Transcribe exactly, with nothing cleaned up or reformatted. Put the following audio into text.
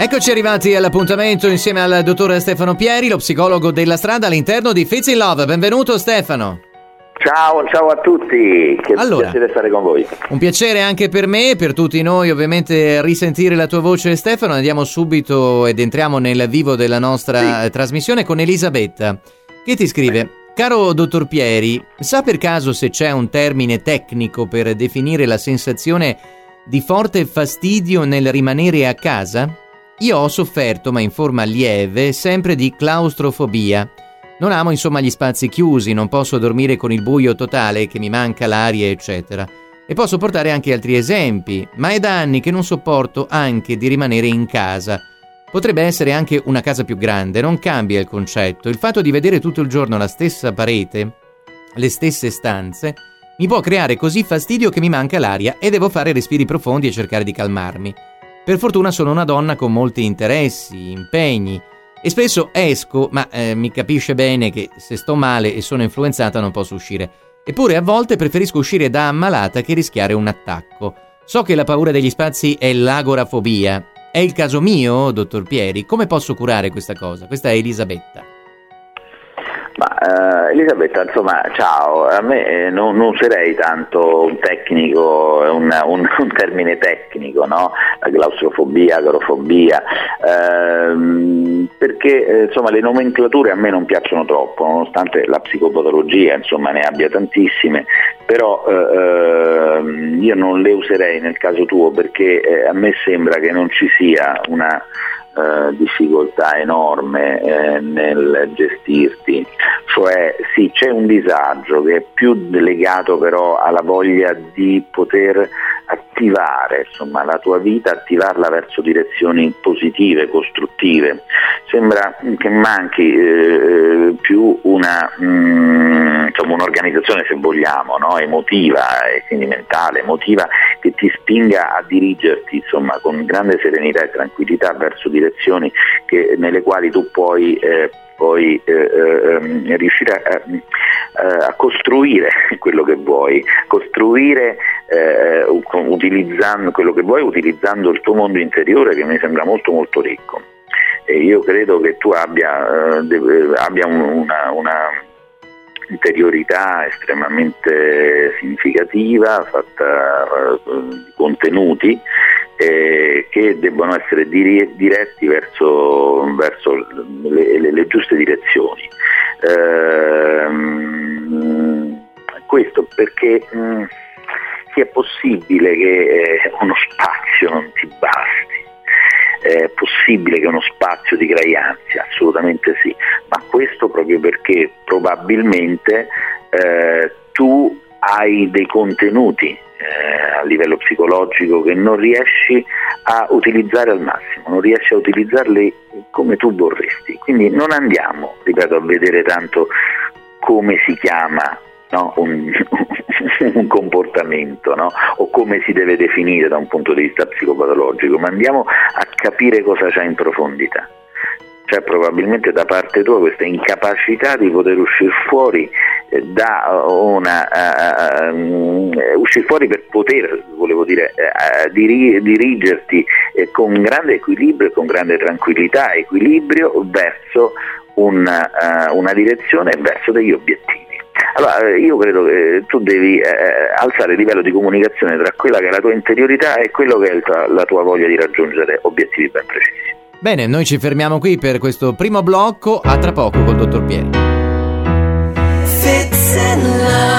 Eccoci arrivati all'appuntamento insieme al dottor Stefano Pieri, lo psicologo della strada all'interno di Fits in Love. Benvenuto Stefano. Ciao, ciao a tutti, che allora, piacere stare con voi. Un piacere anche per me e per tutti noi ovviamente risentire la tua voce Stefano. Andiamo subito ed entriamo nel vivo della nostra sì. trasmissione con Elisabetta, che ti scrive: caro dottor Pieri, sa per caso se c'è un termine tecnico per definire la sensazione di forte fastidio nel rimanere a casa? Io ho sofferto, ma in forma lieve, sempre di claustrofobia. Non amo insomma gli spazi chiusi, non posso dormire con il buio totale, che mi manca l'aria, eccetera. E posso portare anche altri esempi, ma è da anni che non sopporto anche di rimanere in casa. Potrebbe essere anche una casa più grande, non cambia il concetto. Il fatto di vedere tutto il giorno la stessa parete, le stesse stanze, mi può creare così fastidio che mi manca l'aria e devo fare respiri profondi e cercare di calmarmi. Per fortuna sono una donna con molti interessi, impegni, e spesso esco, ma eh, mi capisce bene che se sto male e sono influenzata non posso uscire. Eppure a volte preferisco uscire da ammalata che rischiare un attacco. So che la paura degli spazi è l'agorafobia. È il caso mio, dottor Pieri? Come posso curare questa cosa? Questa è Elisabetta. Ma uh, Elisabetta, insomma, ciao, a me eh, non, non userei tanto un tecnico, un, un, un termine tecnico, no? La claustrofobia, agorafobia, ehm, perché eh, insomma le nomenclature a me non piacciono troppo, nonostante la psicopatologia insomma ne abbia tantissime, però eh, io non le userei nel caso tuo, perché eh, a me sembra che non ci sia una Uh, difficoltà enorme eh, nel gestirti, cioè sì, c'è un disagio che è più legato però alla voglia di poter attivare insomma la tua vita, attivarla verso direzioni positive, costruttive. Sembra che manchi eh, più una mh, insomma un'organizzazione, se vogliamo, no? emotiva e quindi mentale, emotiva, che ti spinga a dirigerti insomma con grande serenità e tranquillità verso direzioni che, nelle quali tu puoi eh, poi eh, eh, riuscire a, a costruire quello che vuoi, costruire eh, utilizzando quello che vuoi, utilizzando il tuo mondo interiore, che mi sembra molto molto ricco. E io credo che tu abbia, eh, deve, abbia una, una interiorità estremamente significativa, fatta uh, di contenuti eh, che debbono essere diri- diretti verso, verso le, le, le giuste direzioni. Ehm, questo perché mh, sia possibile che eh, uno spazio non ti basti. È possibile che uno spazio ti crei ansia? Assolutamente sì, ma questo proprio perché probabilmente eh, tu hai dei contenuti eh, a livello psicologico che non riesci a utilizzare al massimo, non riesci a utilizzarli come tu vorresti. Quindi non andiamo, ripeto, a vedere tanto come si chiama, no? un, un comportamento, no? o come si deve definire da un punto di vista psicopatologico, ma andiamo a capire cosa c'è in profondità. C'è probabilmente da parte tua questa incapacità di poter uscire fuori eh, da una uh, uh, uscire fuori per poter, volevo dire, uh, diri- dirigerti eh, con grande equilibrio e con grande tranquillità e equilibrio verso un, uh, una direzione e verso degli obiettivi. Allora io credo che tu devi eh, alzare il livello di comunicazione tra quella che è la tua interiorità e quello che è il tua, la tua voglia di raggiungere obiettivi ben precisi. Bene, noi ci fermiamo qui per questo primo blocco, a tra poco col dottor Pieri.